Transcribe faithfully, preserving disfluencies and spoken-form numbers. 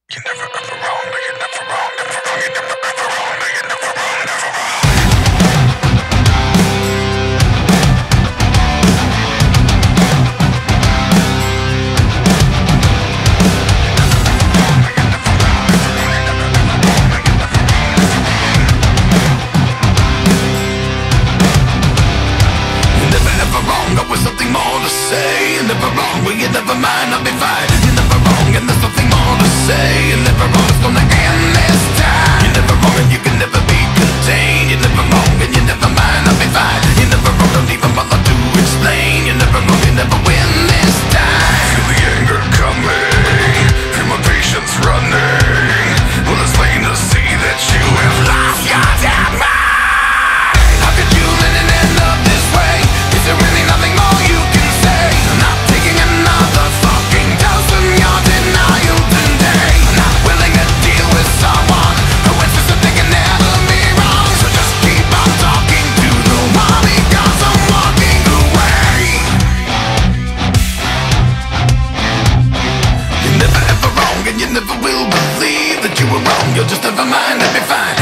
You're never ever wrong, no, you're never wrong, never wrong, you're never ever wrong, no, you're never wrong, never wrong. You're never ever wrong, got with something more to say. You're never wrong, well you never mind, I'll be fine. You're never wrong, and there's nothing more to say. You're never wrong, it's gonna end this time. You're never wrong, and you can never be contained. You're never wrong, and you never mind, I'll be fine. You're never wrong, don't even bother to explain. You're never wrong, you never win this time. Feel the anger coming, feel my patience running. Well, it's plain to see that you have lost your damn mind. How could you let it end up this way? Is there really nothing more you can say? I'm not taking another fucking dose from your denial today. I'm not willing to deal with someone who insists that they can never be wrong. So just keep on talking to the wall because I'm walking away. You're never ever wrong, and you never will believe that you were wrong. You'll just never mind, it'll be fine.